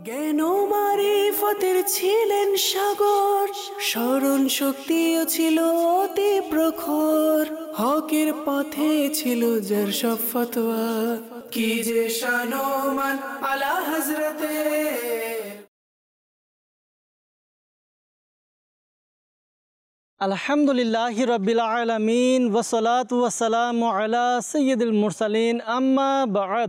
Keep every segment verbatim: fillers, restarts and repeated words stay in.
জ্ঞান ও মারিফতের ছিলেন সাগর, স্মরণ শক্তিও ছিল অতি প্রখর। হকের পথে ছিল যার সব ফতোয়া, কি যে শান ও মান আলা হযরতে। আলহামদুলিল্লাহি রাব্বিল আলামিন ওয়াসসালাতু ওয়াসসালামু আলা সাইয়্যিদিল মুরসালিন, আম্মা বা'দ।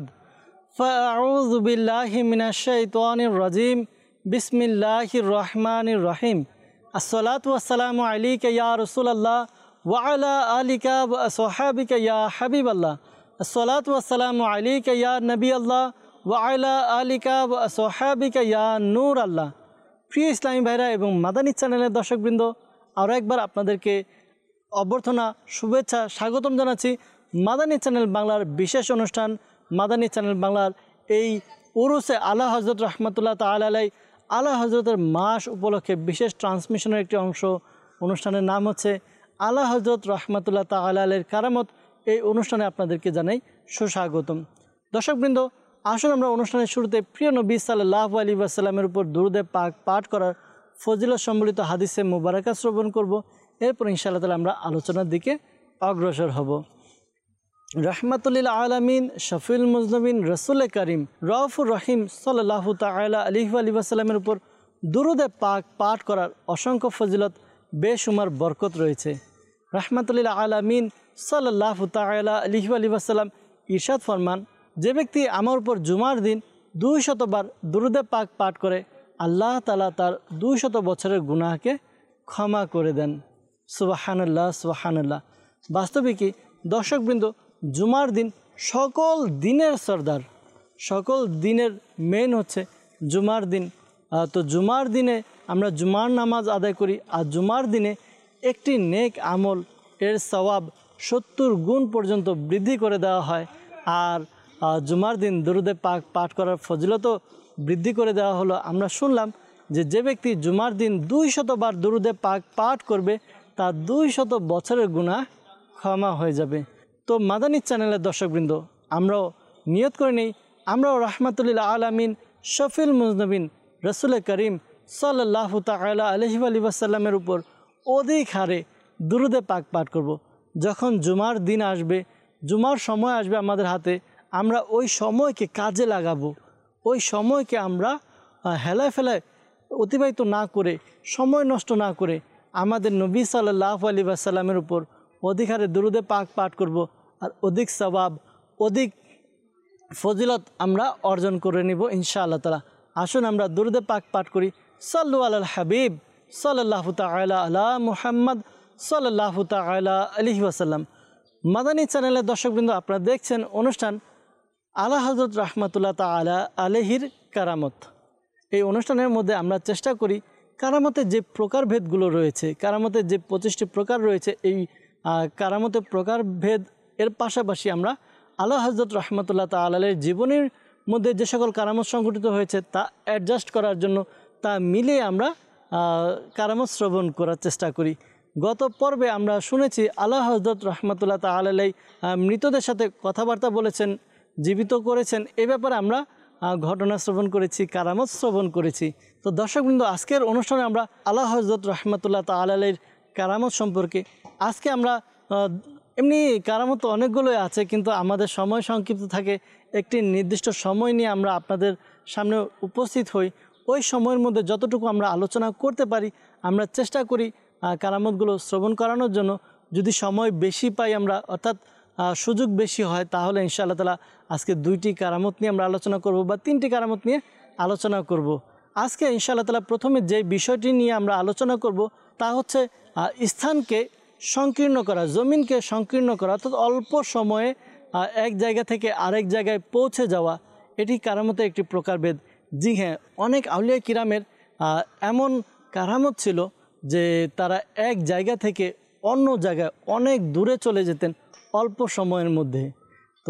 ফাআউযু বিল্লাহি মিনাশ শাইতানির রাজিম। বিসমিল্লাহির রহমানির রহিম। আসসালাতু ওয়াসসালামু আলাইকা ইয়া রাসূলুল্লাহ ওয়া আলা আলিকা ওয়া আসহাবিকা ইয়া হাবিবাল্লাহ। আসসালাতু ওয়াসসালামু আলাইকা ইয়া নবিয়াল্লাহ ওয়া আলা আলিকা ওয়া আসহাবিকা ইয়া নূর আল্লাহ। প্রিয় ইসলামী ভাইরা এবং মাদানী চ্যানেলের দর্শকবৃন্দ, আরও একবার আপনাদেরকে অভ্যর্থনা, শুভেচ্ছা, স্বাগতম জানাচ্ছি মাদানী চ্যানেল বাংলার বিশেষ অনুষ্ঠান মাদানী চ্যানেল বাংলার এই উরুসে আলা হযরত রহমতুল্লাহ তাআলা আলাইহি আলা হযরতের মাস উপলক্ষে বিশেষ ট্রান্সমিশনের একটি অংশ। অনুষ্ঠানের নাম হচ্ছে আলা হযরত রহমতুল্লাহ তাআলা আলাইহির কারামত। এই অনুষ্ঠানে আপনাদেরকে জানাই সুস্বাগতম। দর্শকবৃন্দ, আসুন আমরা অনুষ্ঠানের শুরুতে প্রিয় নবী সাল্লাল্লাহু আলাইহি ওয়াসাল্লামের উপর দুরূদে পাক পাঠ করার ফজিলত সম্বলিত হাদিসে মুবারাকা শ্রবণ করব। এরপর ইনশাআল্লাহ তাআলা আমরা আলোচনার দিকে অগ্রসর হব। রহমাতুল্লিল আলামিন, শফিউল মুজনবিন, রসুল করিম রউফুর রহিম সাল্লাল্লাহু তাআলা আলাইহি ওয়াসাল্লামের উপর দুরূদে পাক পাঠ করার অসংখ্য ফজিলত, বেশুমার বরকত রয়েছে। রহমাতুল্লিল আলামিন সাল্লাল্লাহু তাআলা আলাইহি ওয়াসাল্লাম ইরশাদ ফরমান, যে ব্যক্তি আমার উপর জুমার দিন দুই শতবার দুরূদে পাক পাঠ করে, আল্লাহ তাআলা তার দুই শত বছরের গুনাহকে ক্ষমা করে দেন। সুবহানাল্লাহ, সুবহানাল্লাহ। বাস্তবিকই দর্শকবৃন্দ, জুমার দিন সকল দিনের সর্দার, সকল দিনের মেন হচ্ছে জুমার দিন। তো জুমার দিনে আমরা জুমার নামাজ আদায় করি, আর জুমার দিনে একটি নেক আমল এর সওয়াব সত্তর গুণ পর্যন্ত বৃদ্ধি করে দেওয়া হয়। আর জুমার দিন দুরূদে পাক পাঠ করার ফজিলতও বৃদ্ধি করে দেওয়া হলো। আমরা শুনলাম যে যে ব্যক্তি জুমার দিন দুই শতবার দুরূদে পাক পাঠ করবে, তার দুই শত বছরের গুনাহ ক্ষমা হয়ে যাবে। তো মাদানী চ্যানেলের দর্শকবৃন্দ, আমরাও নিয়ত করে নেই, আমরাও রহমাতুল্লিল আলামিন, শফিউল মুজনবিন, রসুল করিম সাল্লাল্লাহু তাআলা আলাইহি ওয়াসাল্লামের উপর অধিক হারে দুরূদে পাক পাঠ করব। যখন জুমার দিন আসবে, জুমার সময় আসবে আমাদের হাতে, আমরা ওই সময়কে কাজে লাগাবো। ওই সময়কে আমরা হেলায় ফেলায় অতিবাহিত না করে, সময় নষ্ট না করে আমাদের নবী সাল্লাল্লাহু আলাইহি ওয়াসাল্লামের উপর অধিক হারে দুরূদে পাক পাঠ করব, আর অধিক সওয়াব, অধিক ফজিলত আমরা অর্জন করে নিব ইনশাআল্লাহ তাআলা। আসুন আমরা দুরূদে পাক পাঠ করি। সাল্লু আলাল হাবিব সাল্লাল্লাহু তাআলা আলা মুহাম্মদ সাল্লাল্লাহু তাআলা আলাইহি ওয়াসাল্লাম। মাদানী চ্যানেলের দর্শকবৃন্দ, আপনারা দেখছেন অনুষ্ঠান আলা হযরত রহমতুল্লাহ তাআলা আলাইহির কারামত। এই অনুষ্ঠানের মধ্যে আমরা চেষ্টা করি কারামতের যে প্রকারভেদগুলো রয়েছে, কারামতের যে পঁচিশটি প্রকার রয়েছে, এই কারামতের প্রকারভেদ এর পাশাপাশি আমরা আলা হযরত রহমতুল্লাহ তাআলা আলাইহির জীবনের মধ্যে যে সকল কারামত সংঘটিত হয়েছে তা অ্যাডজাস্ট করার জন্য, তা মিলিয়ে আমরা কারামত শ্রবণ করার চেষ্টা করি। গত পর্বে আমরা শুনেছি আলা হযরত রহমতুল্লাহ তাআলা আলাইহি মৃতদের সাথে কথাবার্তা বলেছেন, জীবিত করেছেন। এ ব্যাপারে আমরা ঘটনা শ্রবণ করেছি, কারামত শ্রবণ করেছি। তো দর্শকবৃন্দ, আজকের অনুষ্ঠানে আমরা আলা হযরত রহমতুল্লাহ তাআলা আলাইহির কারামত সম্পর্কে, আজকে আমরা এমনি কারামত অনেকগুলোই আছে, কিন্তু আমাদের সময় সংক্ষিপ্ত থাকে, একটি নির্দিষ্ট সময় নিয়ে আমরা আপনাদের সামনে উপস্থিত হই। ওই সময়ের মধ্যে যতটুকু আমরা আলোচনা করতে পারি আমরা চেষ্টা করি কারামতগুলো শ্রবণ করানোর জন্য। যদি সময় বেশি পাই আমরা, অর্থাৎ সুযোগ বেশি হয়, তাহলে ইনশাআল্লাহ তাআলা আজকে দুইটি কারামত নিয়ে আমরা আলোচনা করব, বা তিনটি কারামত নিয়ে আলোচনা করব। আজকে ইনশাআল্লাহ তাআলা প্রথমে যে বিষয়টি নিয়ে আমরা আলোচনা করব তা হচ্ছে স্থানকে সংকীর্ণ করা, জমিনকে সংকীর্ণ করা, অর্থাৎ অল্প সময়ে এক জায়গা থেকে আরেক জায়গায় পৌঁছে যাওয়া। এটি কারামতের একটি প্রকারভেদ। জি হ্যাঁ, অনেক আউলিয়া কিরামের এমন কারামত ছিল যে তারা এক জায়গা থেকে অন্য জায়গায় অনেক দূরে চলে যেতেন অল্প সময়ের মধ্যে। তো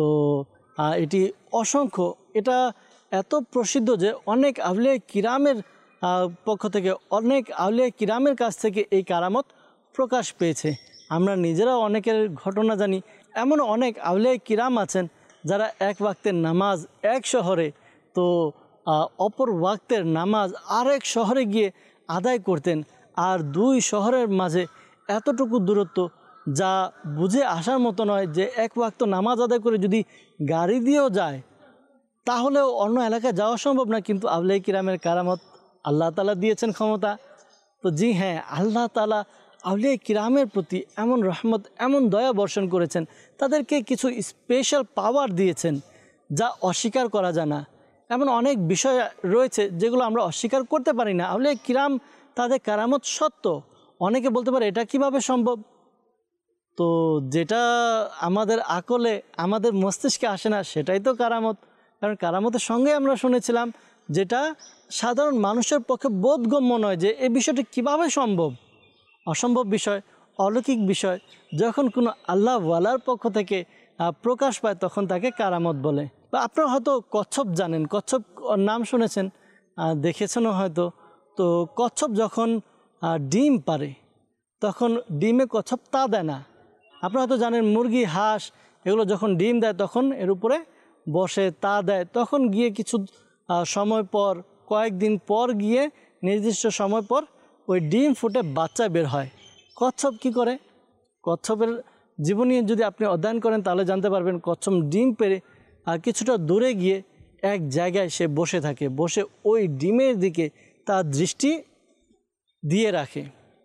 এটি অসংখ্য, এটা এত প্রসিদ্ধ যে অনেক আউলিয়া কিরামের পক্ষ থেকে, অনেক আউলিয়া কিরামের কাছ থেকে এই কারামত প্রকাশ পেয়েছে। আমরা নিজেরাও অনেকের ঘটনা জানি। এমন অনেক আউলিয়া কিরাম আছেন যারা এক ওয়াক্তের নামাজ এক শহরে, তো অপর ওয়াক্তের নামাজ আরেক শহরে গিয়ে আদায় করতেন, আর দুই শহরের মাঝে এতটুকু দূরত্ব যা বুঝে আসার মতো নয়, যে এক ওয়াক্ত নামাজ আদায় করে যদি গাড়ি দিয়েও যায় তাহলেও অন্য এলাকায় যাওয়া সম্ভব না। কিন্তু আউলিয়া কিরামের কারামত আল্লাহ তাআলা দিয়েছেন ক্ষমতা। তো জি হ্যাঁ, আল্লাহ তাআলা আউলিয়া কিরামের প্রতি এমন রহমত, এমন দয়া বর্ষণ করেছেন, তাদেরকে কিছু স্পেশাল পাওয়ার দিয়েছেন যা অস্বীকার করা যায় না। এমন অনেক বিষয় রয়েছে যেগুলো আমরা অস্বীকার করতে পারি না। আউলিয়া কিরাম তাদের কারামত সত্য। অনেকে বলতে পারে এটা কিভাবে সম্ভব? তো যেটা আমাদের আকলে, আমাদের মস্তিষ্কে আসে না, সেটাই তো কারামত। কারণ কারামতের সঙ্গে আমরা শুনেছিলাম যেটা সাধারণ মানুষের পক্ষে বোধগম্য নয়, যে এই বিষয়টি কিভাবে সম্ভব। অসম্ভব বিষয়, অলৌকিক বিষয় যখন কোনো আল্লাহ ওয়ালার পক্ষ থেকে প্রকাশ পায় তখন তাকে কারামত বলে। বা আপনারা হয়তো কচ্ছপ জানেন, কচ্ছপ নাম শুনেছেন, দেখেছেনও হয়তো। তো কচ্ছপ যখন ডিম পারে তখন ডিমে কচ্ছপ তা দেয় না। আপনারা হয়তো জানেন মুরগি, হাঁস এগুলো যখন ডিম দেয় তখন এর উপরে বসে তা দেয়, তখন গিয়ে কিছু সময় পর, কয়েকদিন পর গিয়ে নির্দিষ্ট সময় পর ওই ডিম ফুটে বাচ্চা বের হয়। কচ্ছপ কি করে? কচ্ছপের জীবনী যদি আপনি অধ্যয়ন করেন তাহলে জানতে পারবেন কচ্ছপ ডিম পেড়ে আর কিছুটা দূরে গিয়ে এক জায়গায় সে বসে থাকে, বসে ওই ডিমের দিকে তার দৃষ্টি দিয়ে রাখে।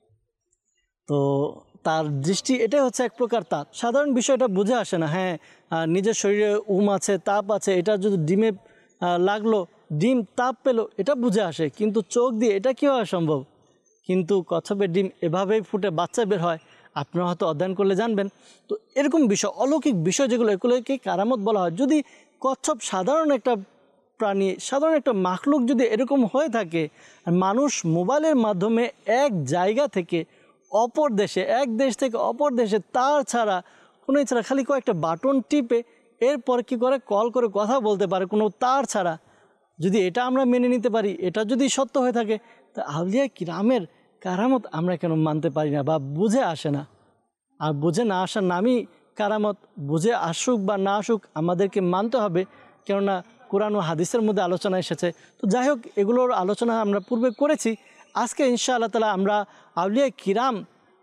তো তার দৃষ্টি এটাই হচ্ছে এক প্রকার তাপ। সাধারণ বিষয়টা বুঝে আসে না। হ্যাঁ, নিজের শরীরে উম আছে, তাপ আছে, এটা যদি ডিমে লাগলো, ডিম তাপ পেলো, এটা বুঝে আসে, কিন্তু চোখ দিয়ে এটা কীভাবে সম্ভব? কিন্তু কচ্ছপের ডিম এভাবেই ফুটে বাচ্চা বের হয়, আপনারা হয়তো অধ্যয়ন করলে জানবেন। তো এরকম বিষয়, অলৌকিক বিষয় যেগুলো, এগুলোকে কারামত বলা হয়। যদি কচ্ছপ সাধারণ একটা প্রাণী, সাধারণ একটা মাখলুক যদি এরকম হয়ে থাকে, আর মানুষ মোবাইলের মাধ্যমে এক জায়গা থেকে অপর দেশে, এক দেশ থেকে অপর দেশে তার ছাড়া, কোনো ছাড়া খালি কয়েকটা বাটন টিপে এরপর কি করে কল করে কথা বলতে পারে কোনো তার ছাড়া, যদি এটা আমরা মেনে নিতে পারি, এটা যদি সত্য হয়ে থাকে, তা আউলিয়া কিরামের কারামত আমরা কেন মানতে পারি না বা বুঝে আসে না? আর বুঝে না আসার নামই কারামত। বুঝে আসুক বা না আসুক আমাদেরকে মানতে হবে, কেননা কোরআন ও হাদিসের মধ্যে আলোচনা এসেছে। তো যাই হোক, এগুলোর আলোচনা আমরা পূর্বে করেছি। আজকে ইনশাআল্লাহ তাআলা আমরা আউলিয়া কিরাম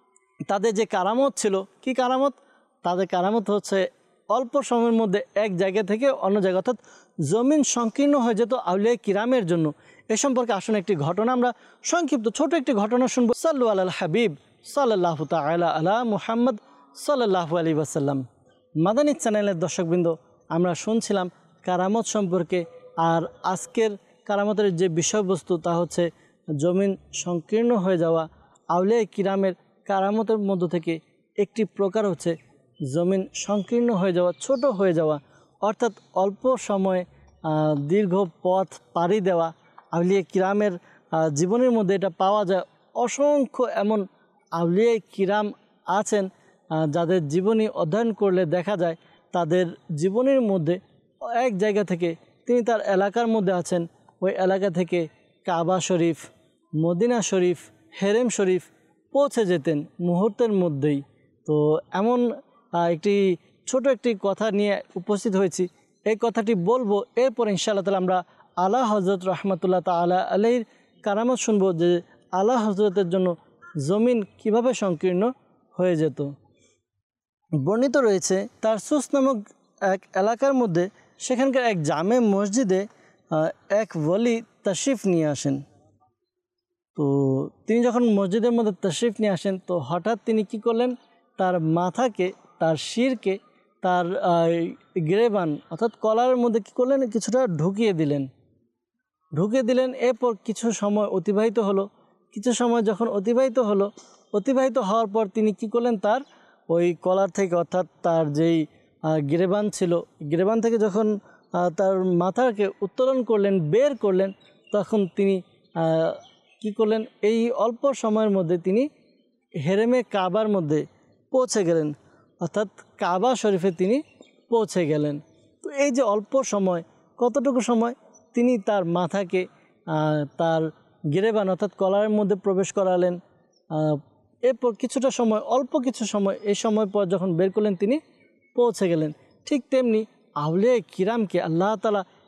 তাদের যে কারামত ছিল, কি কারামত? তাদের কারামত হচ্ছে অল্প সময়ের মধ্যে এক জায়গা থেকে অন্য জায়গা, অর্থাৎ জমিন সংকীর্ণ হয়ে যেত আউলিয়া কিরামের জন্য। এ সম্পর্কে আসুন একটি ঘটনা আমরা সংক্ষিপ্ত ছোট একটি ঘটনা শুনবো। সাল্লু আলাল হাবিব সাল্লাল্লাহু তাআলা আলা মুহাম্মদ সাল্লাল্লাহু আলাইহি ওয়াসাল্লাম। মাদানী চ্যানেলের দর্শকবৃন্দ, আমরা শুনছিলাম কারামত সম্পর্কে। আর আজকের কারামতের যে বিষয়বস্তু তা হচ্ছে জমিন সংকীর্ণ হয়ে যাওয়া। আউলিয়া কিরামের কারামতের মধ্য থেকে একটি প্রকার হচ্ছে জমিন সংকীর্ণ হয়ে যাওয়া, ছোট হয়ে যাওয়া, অর্থাৎ অল্প সময়ে দীর্ঘ পথ পাড়ি দেওয়া। আউলিয়া কিরামের জীবনের মধ্যে এটা পাওয়া যায়। অসংখ্য এমন আউলিয়া কিরাম আছেন যাদের জীবনী অধ্যয়ন করলে দেখা যায় তাদের জীবনের মধ্যে এক জায়গা থেকে, তিনি তার এলাকার মধ্যে আছেন, ওই এলাকা থেকে কাবা শরীফ, মদিনা শরীফ, হেরেম শরীফ পৌঁছে যেতেন মুহূর্তের মধ্যেই। তো এমন একটি ছোট একটি কথা নিয়ে উপস্থিত হয়েছি, এই কথাটি বলবো। এরপর ইনশাআল্লাহ তাআলা আমরা আলা হযরত রাহমাতুল্লাহ তাআলা আলাইহির কারামত শুনবো, যে আলা হযরতের জন্য জমিন কিভাবে সংকীর্ণ হয়ে যেত। বর্ণিত রয়েছে তারসুস নামক এক এলাকার মধ্যে, সেখানকার এক জামে মসজিদে এক ওলি তাশরিফ নিয়ে আসেন। তো তিনি যখন মসজিদের মধ্যে তাশরিফ নিয়ে আসেন, তো হঠাৎ তিনি কি করলেন, তার মাথাকে, তার শিরকে, তার গ্রেবান অর্থাৎ কলারের মধ্যে কি করলেন, কিছুটা ঢুকিয়ে দিলেন ঢুকিয়ে দিলেন এরপর কিছু সময় অতিবাহিত হলো। কিছু সময় যখন অতিবাহিত হলো অতিবাহিত হওয়ার পর তিনি কি করলেন, তার ওই কলার থেকে, অর্থাৎ তার যেই গ্রেবান ছিল, গ্রেবান থেকে যখন তার মাথাকে উত্তোলন করলেন, বের করলেন, তখন তিনি কি করলেন, এই অল্প সময়ের মধ্যে তিনি হেরেমে কাবার মধ্যে পৌঁছে গেলেন, অর্থাৎ কাবা শরীফে তিনি পৌঁছে গেলেন। তো এই যে অল্প সময়, কতটুকু সময়, তিনি তার মাথাকে তার গিরেবান অর্থাৎ কলারের মধ্যে প্রবেশ করালেন। এরপর কিছুটা সময়, অল্প কিছু সময়, এই সময় পর যখন বের করলেন তিনি পৌঁছে গেলেন। ঠিক তেমনি আউলিয়া কিরামকে আল্লাহ তাআলা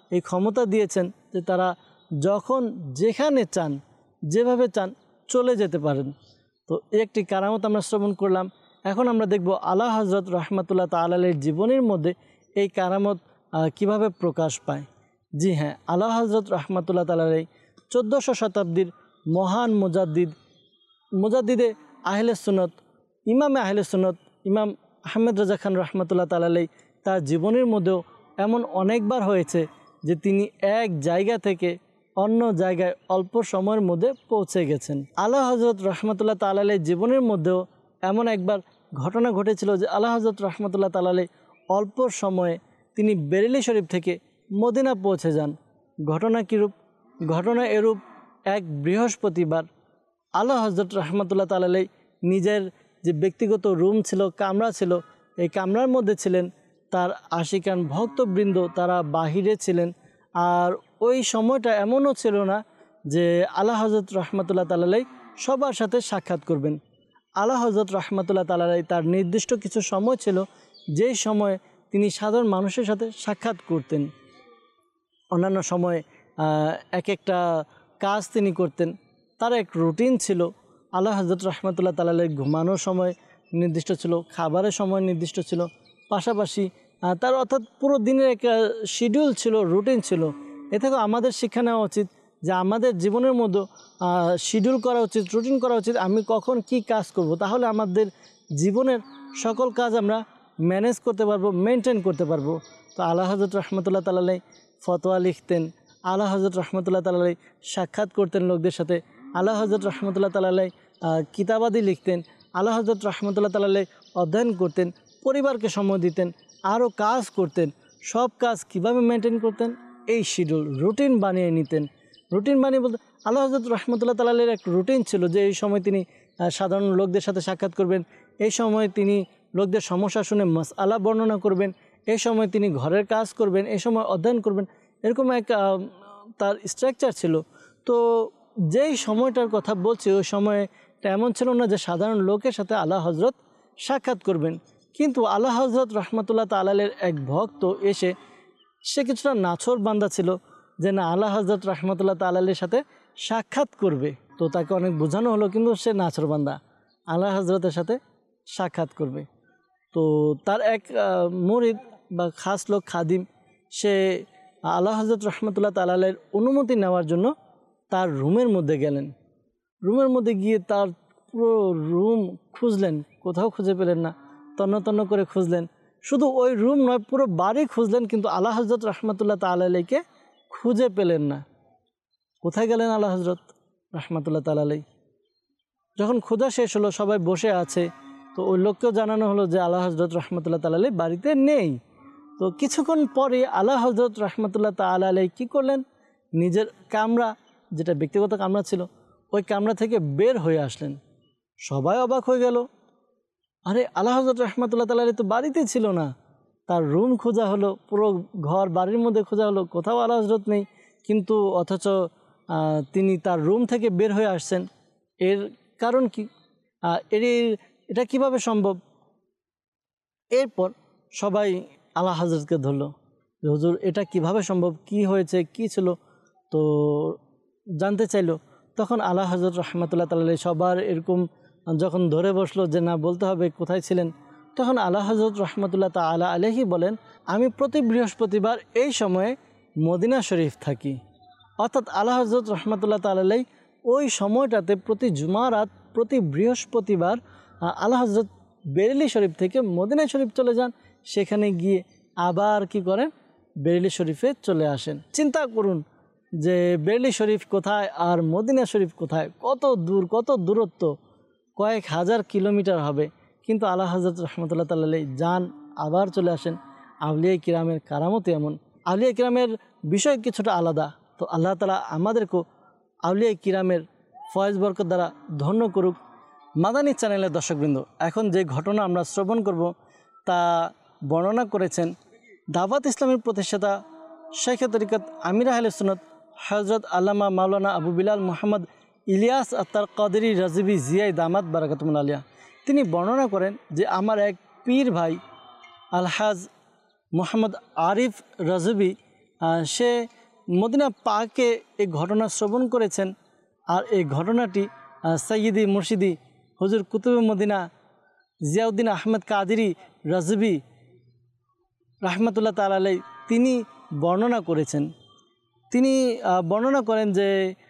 এই ক্ষমতা দিয়েছেন যে তারা যখন যেখানে চান যেভাবে চান চলে যেতে পারেন। তো একটি কারামত আমরা শ্রবণ করলাম। এখন আমরা দেখব আলা হজরত রহমতুল্লাহ তাআলা আলাইহির জীবনের মধ্যে এই কারামত কিভাবে প্রকাশ পায়। জি হ্যাঁ, আলা হজরত রহমতুল্লাহ তাআলা আলাইহি চোদ্দোশো শতাব্দীর মহান মুজাদ্দিদ মুজাদ্দিদে আহলে সুন্নত ইমামে আহলে সুন্নত ইমাম আহমেদ রাজা খান রহমতুল্লাহ তাআলা আলাইহি তার জীবনের মধ্যেও এমন অনেকবার হয়েছে যে তিনি এক জায়গা থেকে অন্য জায়গায় অল্প সময়ের মধ্যে পৌঁছে গেছেন। আলা হজরত রহমতুল্লাহ তাআলা আলাইহির জীবনের মধ্যেও এমন একবার ঘটনা ঘটেছিল যে আলা হজরত রহমতুল্লাহ তাআলা আলাইহি অল্প সময়ে তিনি বেরেলি শরীফ থেকে মদিনা পৌঁছে যান। ঘটনা কীরূপ? ঘটনা এরূপ, এক বৃহস্পতিবার আলা হজরত রহমতুল্লাহ তাআলা আলাইহি নিজের যে ব্যক্তিগত রুম ছিল, কামরা ছিল, এই কামরার মধ্যে ছিলেন। তার আশিকান ভক্তবৃন্দ তারা বাহিরে ছিলেন। আর ওই সময়টা এমনও ছিল না যে আলা হজরত রহমতুল্লাহ তাআলা আলাইহি সবার সাথে সাক্ষাৎ করবেন। আলা হজরত রহমতুল্লাহ তাআলা আলাইহি তার নির্দিষ্ট কিছু সময় ছিল যেই সময়ে তিনি সাধারণ মানুষের সাথে সাক্ষাৎ করতেন। অন্যান্য সময়ে এক একটা কাজ তিনি করতেন, তার এক রুটিন ছিল। আলা হজরত রহমতুল্লাহ তাআলা আলাইহি ঘুমানোর সময় নির্দিষ্ট ছিল, খাবারের সময় নির্দিষ্ট ছিল, পাশাপাশি তার অর্থাৎ পুরো দিনের একটা শিডিউল ছিল, রুটিন ছিল। এ থেকে আমাদের শিক্ষা নেওয়া উচিত যে আমাদের জীবনের মধ্যে শিডিউল করা উচিত, রুটিন করা উচিত, আমি কখন কি কাজ করব, তাহলে আমাদের জীবনের সকল কাজ আমরা ম্যানেজ করতে পারবো, মেনটেন করতে পারবো। তো আলা হজরত রহমতুল্লাহ তাআলা আলাইহি ফতোয়া লিখতেন, আলা হজরত রহমতুল্লাহ তাআলা আলাইহি সাক্ষাৎ করতেন লোকদের সাথে, আলা হজরত রহমতুল্লাহ তাআলা আলাইহি কিতাবাদি লিখতেন, আলা হজরত রহমতুল্লাহ তাআলা আলাইহি অধ্যয়ন করতেন, পরিবারকে সময় দিতেন, আরও কাজ করতেন। সব কাজ কিভাবে মেনটেন করতেন? এই শিডিউল, রুটিন বানিয়ে নিতেন। রুটিন বানিয়ে বলতে আলা হজরত রহমতুল্লাহ তাআলা আলাইহির এক রুটিন ছিল যে এই সময় তিনি সাধারণ লোকদের সাথে সাক্ষাৎ করবেন, এই সময় তিনি লোকদের সমস্যা শুনে মাসআলা বর্ণনা করবেন, এই সময় তিনি ঘরের কাজ করবেন, এই সময় অধ্যয়ন করবেন। এরকম এক তার স্ট্রাকচার ছিল। তো যেই সময়টার কথা বলছি ওই সময়টা এমন ছিল না যে সাধারণ লোকের সাথে আলা হজরত সাক্ষাৎ করবেন। কিন্তু আলা হজরত রহমতুল্লাহ তাআলা আলাইহির এক ভক্ত এসে, সে কিছুটা নাছোড় বান্দা ছিল যে না আলা হজরত রহমতুল্লাহ তাআলা আলাইহির সাথে সাক্ষাৎ করবে। তো তাকে অনেক বোঝানো হলো, কিন্তু সে নাছোড় বান্দা, আলা হজরতের সাথে সাক্ষাৎ করবে। তো তার এক মুরিদ বা খাস লোক খাদিম, সে আলা হজরত রহমতুল্লাহ তাআলা আলাইহির অনুমতি নেওয়ার জন্য তার রুমের মধ্যে গেলেন। রুমের মধ্যে গিয়ে তার পুরো রুম খুঁজলেন, কোথাও খুঁজে পেলেন না, তন্ন তন্ন করে খুঁজলেন। শুধু ওই রুম নয়, পুরো বাড়ি খুঁজলেন, কিন্তু আলা হজরত রহমতুল্লাহ তাআলা আলাইহিকে খুঁজে পেলেন না। কোথায় গেলেন আলা হজরত রহমতুল্লাহ তাআলা আলাইহি? যখন খোঁজা শেষ হলো, সবাই বসে আছে, তো ওই লোককেও জানানো হলো যে আলা হজরত রহমতুল্লাহ তাআলা আলাইহি বাড়িতে নেই। তো কিছুক্ষণ পরে আলা হজরত রহমতুল্লাহ তাআলা আলাইহি কী করলেন? নিজের কামরা, যেটা ব্যক্তিগত কামরা ছিল, ওই কামরা থেকে বের হয়ে আসলেন। সবাই অবাক হয়ে গেল, আরে আলা হজরত রহমতুল্লাহ তাআলা আলাইহি তো বাড়িতে ছিল না। তার রুম খোঁজা হলো, পুরো ঘর বাড়ির মধ্যে খোঁজা হলো, কোথাও আলা হজরত নেই, কিন্তু অথচ তিনি তার রুম থেকে বের হয়ে আসছেন। এর কারণ কি? এর এটা কিভাবে সম্ভব? এরপর সবাই আলা হজরতকে ধরলো যে হুজুর এটা কিভাবে সম্ভব, কি হয়েছে, কি ছিল, তো জানতে চাইলো। তখন আলা হজরত রহমতুল্লাহ তাআলা আলাইহি সবার এরকম যখন ধরে বসলো যে না বলতে হবে কোথায় ছিলেন, তখন আলা হজরত রহমতুল্লাহ তাআলা আলাইহি বলেন, আমি প্রতি বৃহস্পতিবার এই সময়ে মদিনা শরীফ থাকি। অর্থাৎ আলা হজরত রহমতুল্লাহ তাআলা আলাইহি ওই সময়টাতে প্রতি জুমারাত, প্রতি বৃহস্পতিবার আলা হজরত বেরেলি শরীফ থেকে মদিনা শরীফ চলে যান, সেখানে গিয়ে আবার কি করেন? বেরেলি শরীফে চলে আসেন। চিন্তা করুন যে বেরেলি শরীফ কোথায় আর মদিনা শরীফ কোথায়, কত দূর, কত দূরত্ব, কয়েক হাজার কিলোমিটার হবে। কিন্তু আলা হজরত রহমতুল্লাহ তাআলা আলাইহি যান, আবার চলে আসেন। আউলিয়া কিরামের কারামতে এমন, আউলিয়া কিরামের বিষয় কিছুটা আলাদা। তো আল্লাহ তাআলা আমাদেরকেও আউলিয়া কিরামের ফয়েজ বরকত দ্বারা ধন্য করুক। মাদানী চ্যানেলের দর্শকবৃন্দ, এখন যে ঘটনা আমরা শ্রবণ করব তা বর্ণনা করেছেন দাওয়াত ইসলামের প্রতিষ্ঠাতা শাইখে তরিকত আমির আহলে সুন্নাত হযরত আল্লামা মাওলানা আবু বিলাল মুহাম্মদ ইলিয়াস আত্তার কাদেরী রাজিবি জিয়াই দামাত বারাকাতুল আলিয়া। তিনি বর্ণনা করেন যে আমার এক পীর ভাই আলহাজ মোহাম্মদ আরিফ রাজিবি, সে মদিনা পাকে এই ঘটনা শ্রবণ করেছেন। আর এই ঘটনাটি সৈয়দি মুর্শিদি হুজুর কুতুবে মদিনা জিয়াউদ্দিন আহমেদ কাদেরী রাজভী রাহমাতুল্লাহ তাআলা আলাইহি তিনি বর্ণনা করেছেন। তিনি বর্ণনা করেন যে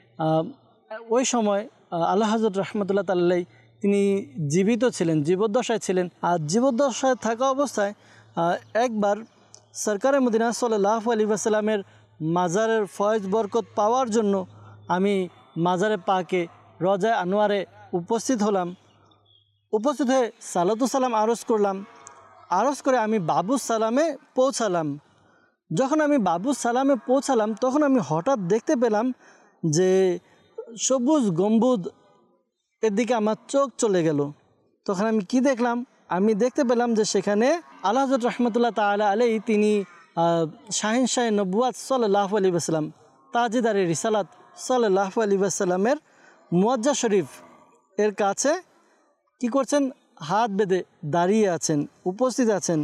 ওই সময় আল্লাহ হযরত রাহমাতুল্লাহ তাআলা আলাইহি তিনি জীবিত ছিলেন, জীবদ্দশায় ছিলেন। আর জীবদ্দশায় থাকা অবস্থায় একবার সরকারে মদিনা সাল্লাল্লাহু আলাইহি ওয়াসাল্লামের মাজারের ফয়েজ বরকত পাওয়ার জন্য আমি মাজারে পাকে রওজায়ে আনোয়ারে উপস্থিত হলাম। উপস্থিত হয়ে সালাতু সালাম আরজ করলাম। আরজ করে আমি বাবু সালামে পৌঁছালাম। যখন আমি বাবু সালামে পৌঁছালাম তখন আমি হঠাৎ দেখতে পেলাম যে সবুজ গম্বুজ এর দিকে আমার চোখ চলে গেল। তখন আমি কি দেখলাম? আমি দেখতে পেলাম যে সেখানে আল্লাহ হযরত রাহমাতুল্লাহ তাআলা আলাইহি তিনি শাহিনশাহ নবুয়াত সাল্লাল্লাহু আলাইহি ওয়াসাল্লাম তাজদারে রিসালাত সাল্লাল্লাহু আলাইহি ওয়াসাল্লামের মুয়াজ্জা শরীফ এর কাছে কি করছেন? হাত বেঁধে দাঁড়িয়ে আছেন, উপস্থিত আছেন।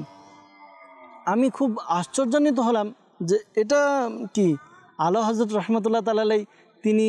আমি খুব আশ্চর্যান্বিত হলাম যে এটা কি? আল্লাহ হযরত রাহমাতুল্লাহ তাআলা আলাইহি তিনি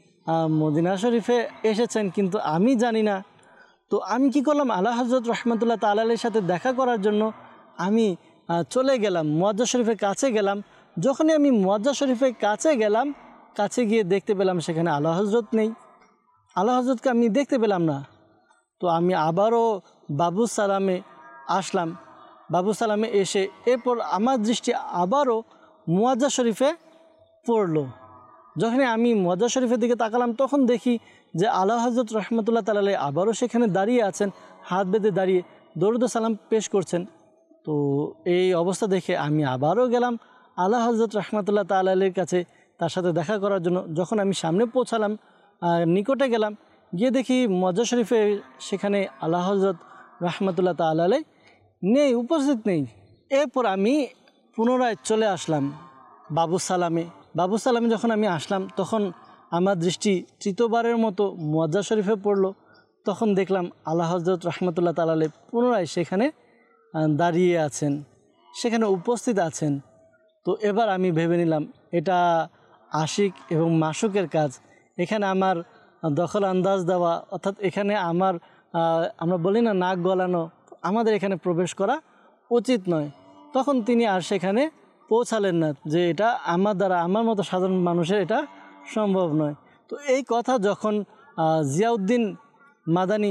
মদিনা শরীফে এসেছেন, কিন্তু আমি জানি না। তো আমি কি করলাম? আল্লাহ হযরত রাহমাতুল্লাহ তাআলা আলাইহির সাথে দেখা করার জন্য আমি চলে গেলাম, মুয়াজ্জা শরীফের কাছে গেলাম। যখনই আমি মুয়াজ্জা শরীফের কাছে গেলাম, কাছে গিয়ে দেখতে পেলাম সেখানে আল্লাহ হযরত নেই, আল্লাহ হযরতকে আমি দেখতে পেলাম না। তো আমি আবারও বাবু সালামে আসলাম। বাবু সালামে এসে এরপর আমার দৃষ্টি আবারও মুয়াজ্জা শরীফে পড়লো। যখনই আমি মুয়াজ্জা শরীফের দিকে তাকালাম তখন দেখি যে আল্লাহ হযরত রাহমাতুল্লাহ তাআলা আলাইহি আবারও সেখানে দাঁড়িয়ে আছেন, হাত বেঁধে দাঁড়িয়ে দরুদ ও সালাম পেশ করছেন। তো এই অবস্থা দেখে আমি আবারও গেলাম আল্লাহ হযরত রাহমাতুল্লাহ তাআলা আলাইহির কাছে তার সাথে দেখা করার জন্য। যখন আমি সামনে পৌঁছালাম, নিকটে গেলাম, গিয়ে দেখি মুয়াজ্জা শরীফে সেখানে আল্লাহ হযরত রাহমাতুল্লাহ তাআলা আলাইহি নেই, উপস্থিত নেই। এরপর আমি পুনরায় চলে আসলাম বাবু সালামে। বাবু সালামে যখন আমি আসলাম তখন আমার দৃষ্টি তৃতীয়বারের মতো মুয়াজ্জা শরীফে পড়লো। তখন দেখলাম আল্লাহ হযরত রাহমাতুল্লাহ তাআলা আলাইহি পুনরায় সেখানে দাঁড়িয়ে আছেন, সেখানে উপস্থিত আছেন। তো এবার আমি ভেবে নিলাম এটা আশিক এবং মাশুকের কাজ। এখানে আমার দখল আন্দাজ দেওয়া, অর্থাৎ এখানে আমার আমরা বলি না নাক গলানো, আমাদের এখানে প্রবেশ করা উচিত নয়। তখন তিনি আর সেখানে পৌঁছালেন না যে এটা আমার দ্বারা, আমার মতো সাধারণ মানুষের এটা সম্ভব নয়। তো এই কথা যখন জিয়াউদ্দিন মাদানী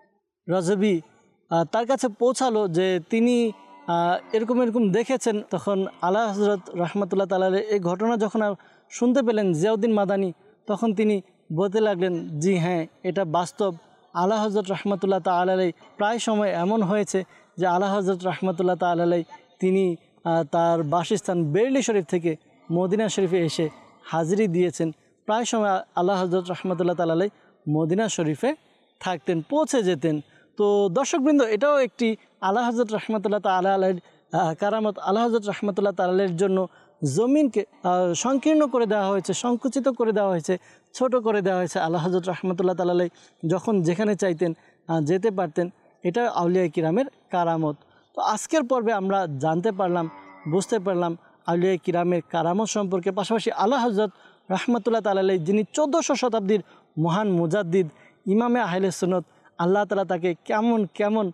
রাজভী তার কাছে পৌঁছালো যে তিনি এরকম এরকম দেখেছেন, তখন আল্লাহ হযরত রাহমাতুল্লাহ তাআলা আলাইহি এই ঘটনা যখন শুনতে পেলেন জিয়াউদ্দিন মাদানী, তখন তিনি বলতে লাগলেন, জি হ্যাঁ, এটা বাস্তব। আল্লাহ হযরত রাহমাতুল্লাহ তাআলা আলাইহি প্রায় সময় এমন হয়েছে যে আল্লাহ হযরত রাহমাতুল্লাহ তাআলা আলাইহি তিনি তার বাসস্থান বেরলি শরীফ থেকে মদিনা শরীফে এসে হাজিরি দিয়েছেন। প্রায় সময় আল্লাহ হযরত রাহমাতুল্লাহ তাআলা আলাইহি মদিনা শরীফে থাকতেন, পৌঁছে যেতেন। তো দর্শকবৃন্দ, এটাও একটি আল্লাহ হযরত রাহমাতুল্লাহ তাআলা আলাইহির কারামত। আল্লাহ হযরত রাহমাতুল্লাহ তাআলা আলাইহির জন্য জমিনকে সংকীর্ণ করে দেওয়া হয়েছে, সংকুচিত করে দেওয়া হয়েছে, ছোট করে দেওয়া হয়েছে। আল্লাহ হযরত রাহমাতুল্লাহ তাআলা আলাইহি যখন যেখানে চাইতেন যেতে পারতেন। এটা আউলিয়া কিরামের কারামত। তো আজকের পর্বে আমরা জানতে পারলাম, বুঝতে পারলাম আউলিয়া কিরামের কারামত সম্পর্কে। পাশাপাশি আল্লাহ হযরত রাহমাতুল্লাহ তাআলা আলাইহি যিনি চোদ্দোশো শতাব্দীর মহান মুজাদ্দিদ, ইমামে আহলে সুন্নত, আল্লাহ তাআলা তাকে কেমন কেমন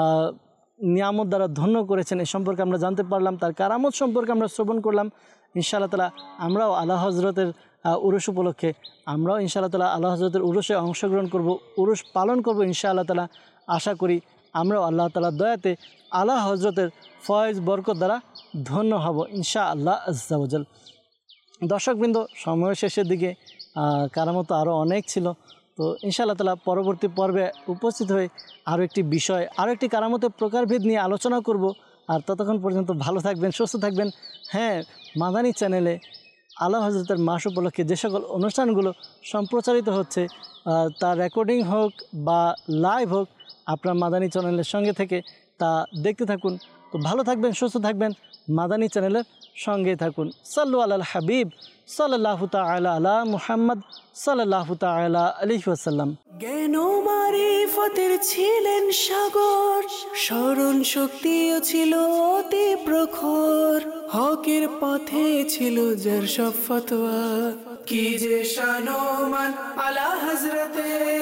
নিয়ামত দ্বারা ধন্য করেছেন এ সম্পর্কে আমরা জানতে পারলাম। তার কারামত সম্পর্কে আমরা শ্রবণ করলাম। ইনশাআল্লাহ তাআলা আমরাও আল্লাহ হযরতের উরুস উপলক্ষে আমরাও ইনশাআল্লাহ তাআলা আল্লাহ হযরতের উরুসে অংশগ্রহণ করব, উরুস পালন করব ইনশাআল্লাহ তাআলা। আশা করি আমরাও আল্লাহ তাআলার দয়াতে আল্লাহ হযরতের ফয়েজ বরকত দ্বারা ধন্য হব ইনশাআল্লাহ আজ্জা ওয়া জাল। দর্শকবৃন্দ, সময় শেষের দিকে, কারামত আরও অনেক ছিল। তো ইনশাআল্লাহ তাআলা পরবর্তী পর্বে উপস্থিত হয়ে আরও একটি বিষয়, আরও একটি কারামতের প্রকারভেদ নিয়ে আলোচনা করব। আর ততক্ষণ পর্যন্ত ভালো থাকবেন, সুস্থ থাকবেন। হ্যাঁ, মাদানী চ্যানেলে আল্লাহ হযরতের মাস উপলক্ষে যে সকল অনুষ্ঠানগুলো সম্প্রচারিত হচ্ছে, তা রেকর্ডিং হোক বা লাইভ হোক, আপনার মাদানী চ্যানেলের সঙ্গে থেকে তা দেখতে থাকুন। তো ভালো থাকবেন, সুস্থ থাকবেন, মাদানী চ্যানেলের সঙ্গে থাকুন। সাল্লু আলাল হাবিব সাল্লাল্লাহু তাআলা আলা মুহাম্মদ সাল্লাল্লাহু তাআলা আলাইহি ওয়াসাল্লাম। জ্ঞান ও মারিফতের ছিলেন সাগর, স্মরণ শক্তিও ছিল অতি প্রখর, হকের পথে ছিল যার সব ফতোয়া। কি যে শান ও মান আলা হযরতে